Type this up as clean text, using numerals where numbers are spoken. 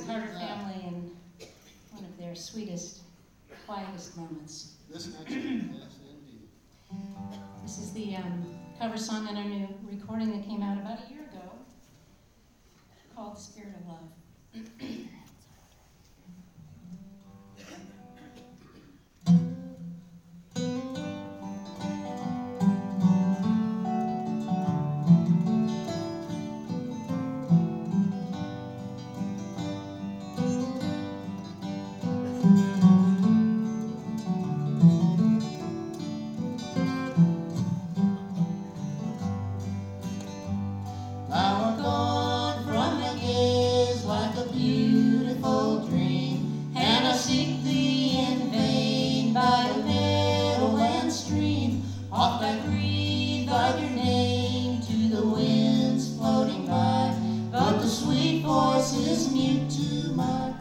the Carter family in one of their sweetest, quietest moments. This next one, yes, indeed. This is the cover song on our new recording that came out about a year ago called The Spirit of Love. Now we're gone from my gaze like a beautiful dream, and I seek thee in vain by the meadow and stream. Oft I breathe out your name to the winds floating by, but the sweet voice is mute to my